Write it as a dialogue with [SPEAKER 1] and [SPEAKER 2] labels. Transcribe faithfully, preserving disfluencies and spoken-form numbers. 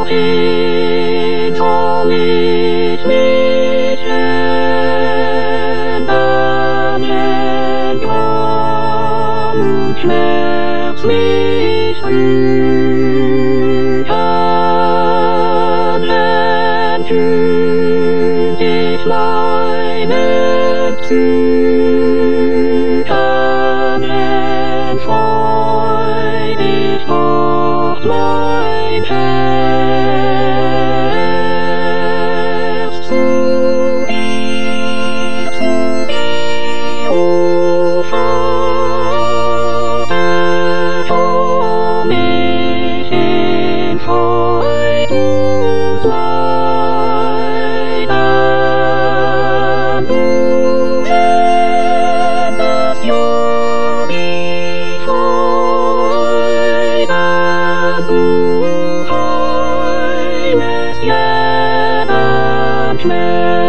[SPEAKER 1] wohin soll ich mich wenden, kaum und schmerzlich rühren, kühlt ich meine Zügen, freudig dort mein Herz zu dir, zu dir, o Vater, komm ich in Freud und Leiden, du sendest ja die Freude, du heilest jeden Schmerz.